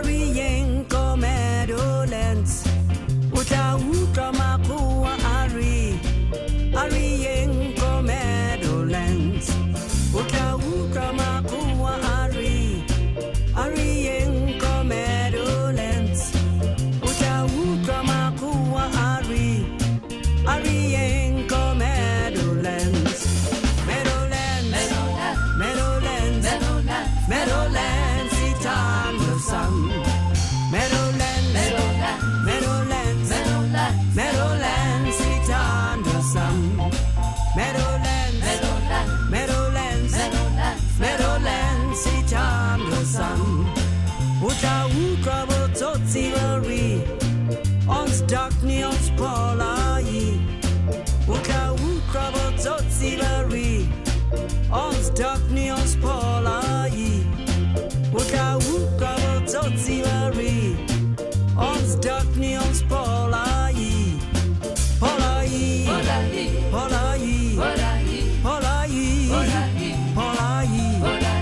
Ariyenko Meadowlands. Uta Ukamakua Ari. Ariyenko Meadowlands. Uta Ukamakua Ari. Ariyenko Meadowlands. Uta Ukamakua Ari. Ariyenko Meadowlands. Meadowlands. Meadowlands. Meadowlands. It's on the sun. Meadowlands. Meadowlands. Meadowlands. It's on the sun. Meadowlands. Meadowlands. Meadowlands. It's on the sun. Uta uka bototsivari. Ons dakni ons polai. Uka uka bototsivari. Ons dakni ons polai. Uka uka bototsivari. Ons dakni ons polai. Polai. Polai. Polai. Polai. Polai.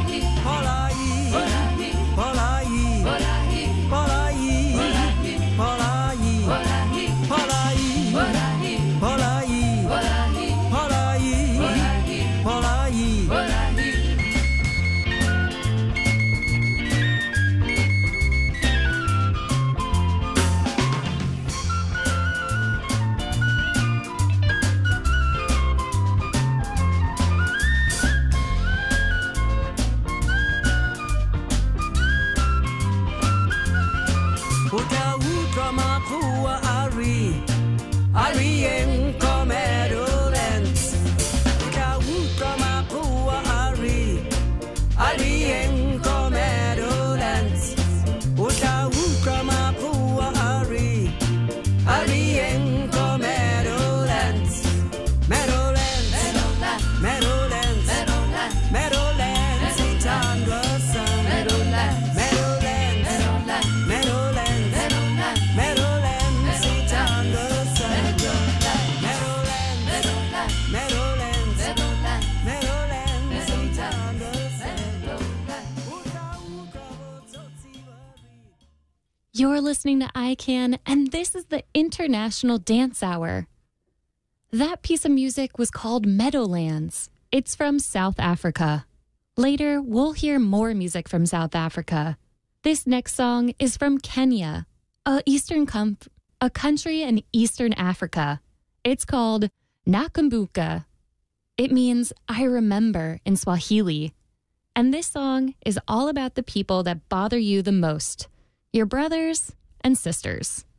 Uta uka makua Ari. Ariyenko Meadowlands. Uta uka makua Ari. Ariyenko Meadowlands. Uta uka makua Ari. Ariyenko Meadowlands. Meadowlands. Meadowlands. Meadowlands. It's on the sun. Meadowlands. Meadowlands. Meadowlands. Meadowlands. It's on the sun. Meadowlands. Meadowlands. Meadowlands. It's on the sun. You're listening to ICANN, and this is the International Dance Hour. That piece of music was called Meadowlands. It's from South Africa. Later, we'll hear more music from South Africa. This next song is from Kenya, a country in Eastern Africa. It's called Nakumbuka. It means I remember in Swahili. And this song is all about the people that bother you the most, your brothers and sisters.